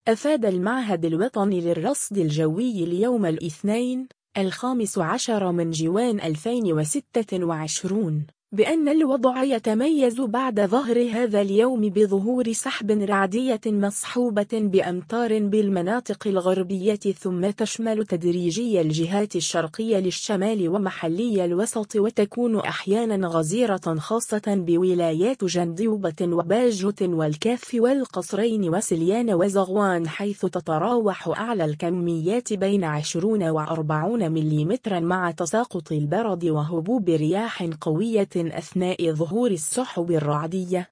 أفاد المعهد الوطني للرصد الجوي اليوم الاثنين 15 من جوان 2026 بأن الوضع يتميز بعد ظهر هذا اليوم بظهور سحب رعدية مصحوبة بأمطار بالمناطق الغربية، ثم تشمل تدريجي الجهات الشرقية للشمال ومحلي الوسط، وتكون أحيانا غزيرة خاصة بولايات جندوبة وباجة والكاف والقصرين وسليان وزغوان، حيث تتراوح أعلى الكميات بين 20 و40 ملم مع تساقط البرد وهبوب رياح قوية أثناء ظهور السحب الرعدية.